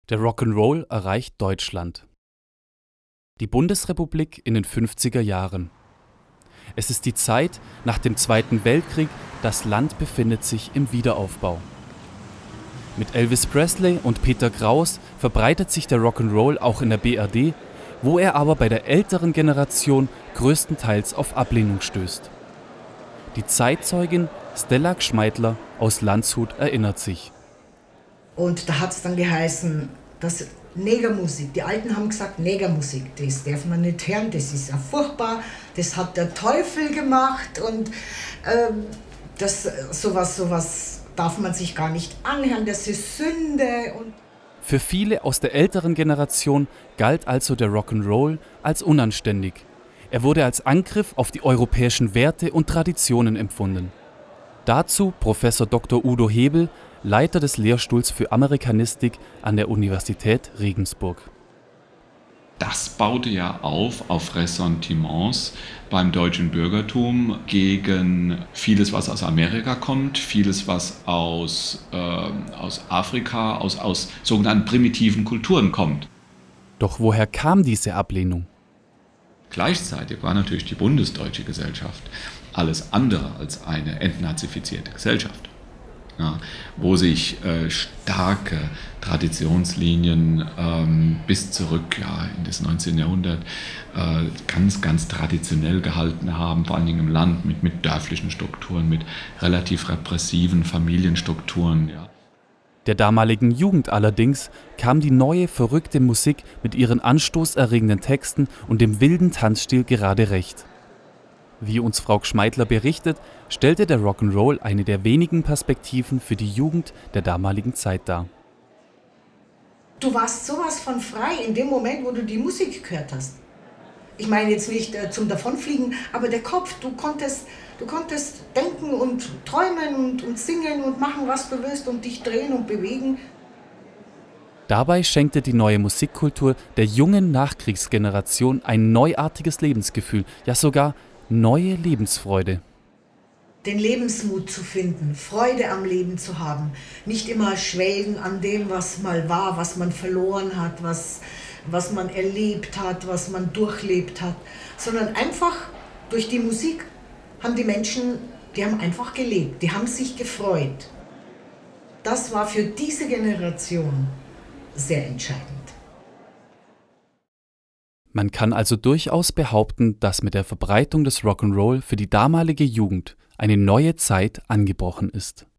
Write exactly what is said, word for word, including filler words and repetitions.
Der Rock'n'Roll erreicht Deutschland. Die Bundesrepublik in den fünfziger Jahren. Es ist die Zeit nach dem Zweiten Weltkrieg, das Land befindet sich im Wiederaufbau. Mit Elvis Presley und Peter Kraus verbreitet sich der Rock'n'Roll auch in der B R D, wo er aber bei der älteren Generation größtenteils auf Ablehnung stößt. Die Zeitzeugin Stella Gschmeidler aus Landshut erinnert sich. Und da hat es dann geheißen, dass Negermusik, die Alten haben gesagt, Negermusik, das darf man nicht hören, das ist ja furchtbar, das hat der Teufel gemacht und ähm, das, sowas, sowas darf man sich gar nicht anhören, das ist Sünde. Und Für viele aus der älteren Generation galt also der Rock'n'Roll als unanständig. Er wurde als Angriff auf die europäischen Werte und Traditionen empfunden. Dazu Professor Doktor Udo Hebel, Leiter des Lehrstuhls für Amerikanistik an der Universität Regensburg. Das baute ja auf auf Ressentiments beim deutschen Bürgertum gegen vieles, was aus Amerika kommt, vieles, was aus, äh, aus Afrika, aus, aus sogenannten primitiven Kulturen kommt. Doch woher kam diese Ablehnung? Gleichzeitig war natürlich die bundesdeutsche Gesellschaft alles andere als eine entnazifizierte Gesellschaft. Ja, wo sich äh, starke Traditionslinien ähm, bis zurück ja, in das neunzehnten Jahrhundert äh, ganz, ganz traditionell gehalten haben, vor allen Dingen im Land mit, mit dörflichen Strukturen, mit relativ repressiven Familienstrukturen. Ja. Der damaligen Jugend allerdings kam die neue, verrückte Musik mit ihren anstoßerregenden Texten und dem wilden Tanzstil gerade recht. Wie uns Frau Gschmeidler berichtet, stellte der Rock'n'Roll eine der wenigen Perspektiven für die Jugend der damaligen Zeit dar. du warst sowas von frei in dem Moment, wo du die Musik gehört hast. Ich meine jetzt nicht äh, zum Davonfliegen, aber der Kopf, du konntest, du konntest denken und träumen und, und singen und machen, was du willst und dich drehen und bewegen. Dabei schenkte die neue Musikkultur der jungen Nachkriegsgeneration ein neuartiges Lebensgefühl, ja sogar neue Lebensfreude. Den Lebensmut zu finden, Freude am Leben zu haben, nicht immer schwelgen an dem, was mal war, was man verloren hat, was, was man erlebt hat, was man durchlebt hat, sondern einfach durch die Musik haben die Menschen, die haben einfach gelebt, die haben sich gefreut. Das war für diese Generation sehr entscheidend. Man kann also durchaus behaupten, dass mit der Verbreitung des Rock'n'Roll für die damalige Jugend eine neue Zeit angebrochen ist.